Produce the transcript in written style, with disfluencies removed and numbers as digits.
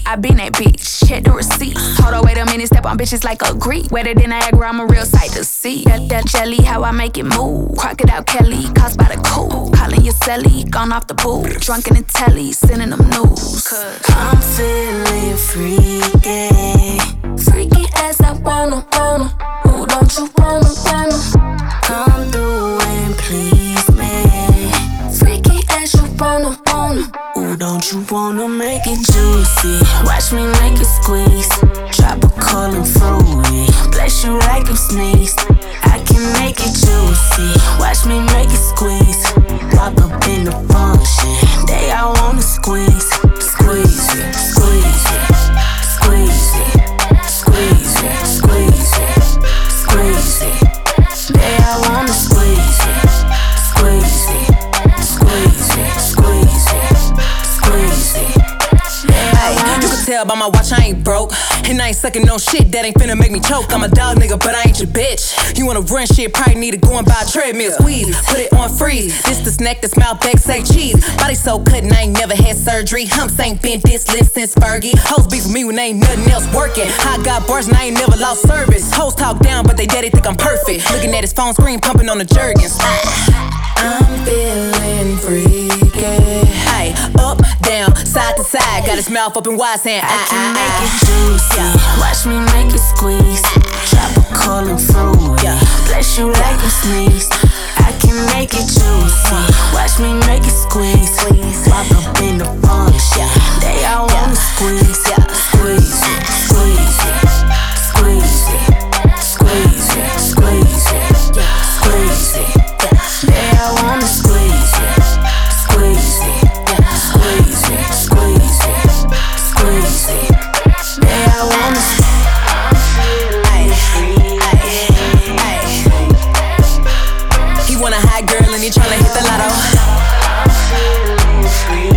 I been that bitch, check the receipts. Hold on, wait a minute, step on bitches like a Greek. Wetter than Niagara, I'm a real sight to see. That jelly, how I make it move. Crocodile Kelly, caused by the cool. Calling your celly, gone off the pool. Drunk in the telly, sending them news. Cause I'm feeling freaky. Freaky as I wanna. Who don't you wanna? Come through and please me. Freaky as you wanna. Who don't you wanna make it juicy? Watch me make it squeeze. Tropical and fruity. Bless you like you sneezed. I can make it juicy. Watch me make it squeeze. Walk up in the function. They all wanna squeeze. Squeeze it, squeeze it, squeeze it, squeeze it, squeeze it, squeeze it. They all wanna squeeze it. Squeeze it, squeeze it, squeeze it, squeeze it. You can tell by my watch I ain't broke. And I ain't sucking no shit that ain't finna make me choke. I'm a dog nigga, but I ain't your bitch. You wanna run shit, probably need to go and buy a treadmill. Squeeze, put it on freeze. This the snack that's mouth back, say cheese. Body so cut and I ain't never had surgery. Humps ain't been this lit since Fergie. Hoes be for me when ain't nothing else working. I got bars and I ain't never lost service. Hoes talk down, but they daddy think I'm perfect. Looking at his phone screen, pumping on the Jergens. I'm feeling freaky. Hey, up, down, side to side. Got his mouth open wide saying I can make it juicy. Watch me make it squeeze. Tropical and fruity. Bless you like you sneezed. I can make it juicy. Watch me make it squeeze. Walk up in the function. They all wanna squeeze. Squeeze it, squeeze it, squeeze it, squeeze it, squeeze it, squeeze it. They all wanna squeeze it. Squeeze it, squeeze it, squeeze it, squeeze it. They all wanna He want a hot girl and he tryna hit the lotto.